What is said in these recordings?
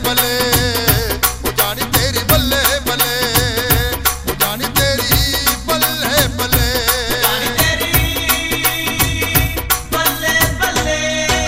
बल्ले हो जानी तेरी बल्ले बल्ले हो जानी तेरी बल्ले बल्ले जानी तेरी बल्ले बल्ले।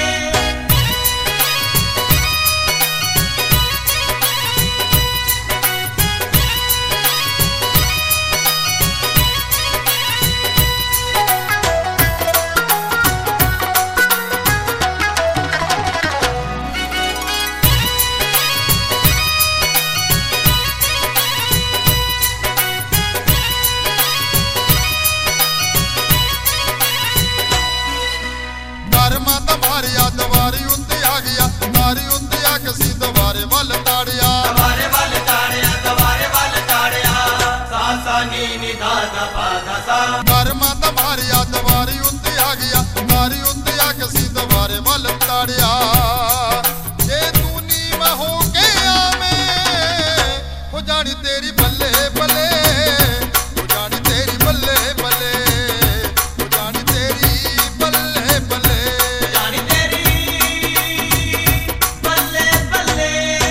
दवारी उंदी आ गया नारी उंदी आ किसी दवारे वाल ताड़िया दवारे वाल ताड़िया दवारे वाल ताड़िया सा सा नी नी धा धा पा धा सा। कर्मा दवारिया दवारी उंदी आ गया नारी उंदी आ किसी दवारे वाल ताड़िया जे तू नी में हो के आवे हो जानी तेरी बल्ले बल्ले हो जानी तेरी बल्ले बल्ले हो जानी तेरी बल्ले बल्ले जानी तेरी बल्ले बल्ले।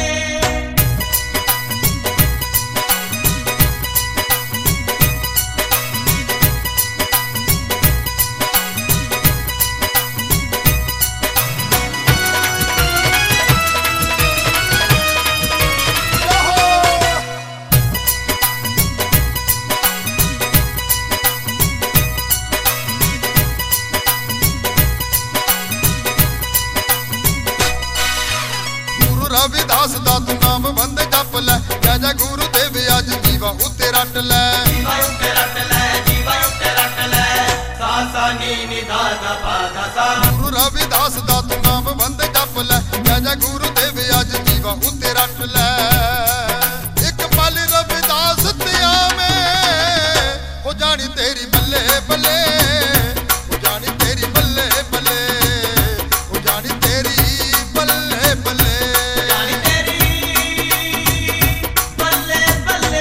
रविदास दा तू नाम बंद जप लै जय जय गुरुदेव अज जीवा उत्ते रट लै जीवा उत्ते रट लै जीवा उत्ते रट लै सा सा नी नी धा धा पा धा सा। गुरु रविदास दा तू नाम बंद जप लै जय जय गुरुदेव अज जीवा उत्ते रट लै एक पल रविदास ते आवे हो जानी तेरी बल्ले बल्ले हो जानी तेरी बल्ले बल्ले हो जानी तेरी बल्ले बल्ले जानी तेरी बल्ले बल्ले।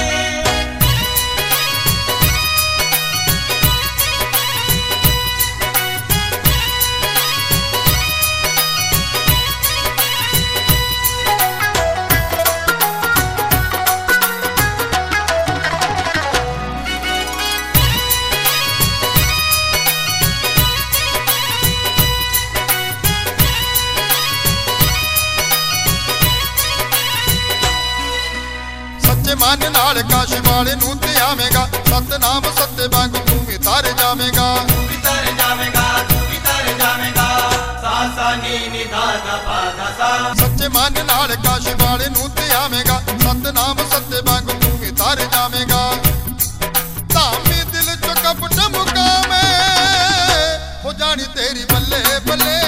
सच्चे मन नाल काश वाले नूं ते आवेगा सतनाम सत्ते वांग तू भी तार जावेगा तू भी तर जावेगा तू भी तर जावेगा सा सा नी नी धा धा पा धा सा। सच्चे मन नाल काश वाले नूं ते आवेगा सतनाम सत्ते वांग तू भी तार जावेगा धामी दिल चो कपट मुकावे हो जानी तेरी बल्ले बल्ले